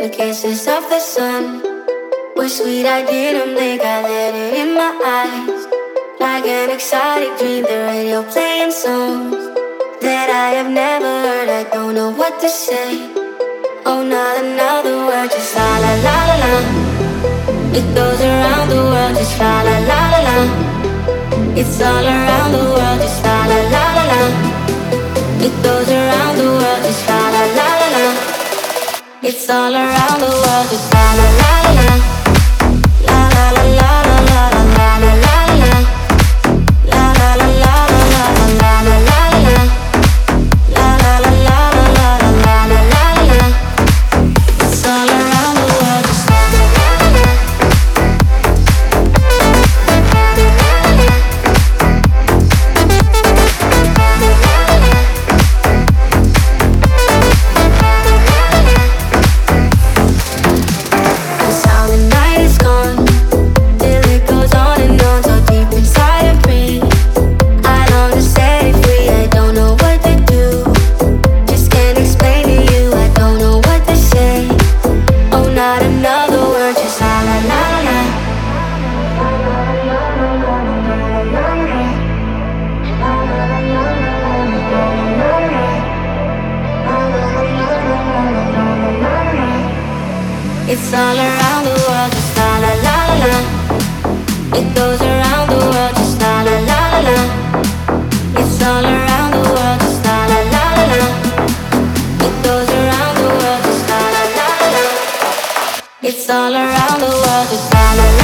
The kisses of the sun were sweet, I didn't blink, I let it in my eyes. Like an exotic dream, the radio playing songs that I have never heard. I don't know what to say. Oh, not another word, just la la la la la. It goes around the world, just la la la la la. It's all around the world, just la la la la la. It goes around the world, just la la la la la. It's all around the world, just la la la la la. La la la la la la la la la la. La la la la la la la la la la. La la la la la la la la la la. It's all around the world, just la la la la. It's all around the world, just la la la la la. It goes around the world, just la la la la la. It's all around the world, just la la la la la. It goes around the world, just la la la la la. It's all around the world, just la la la.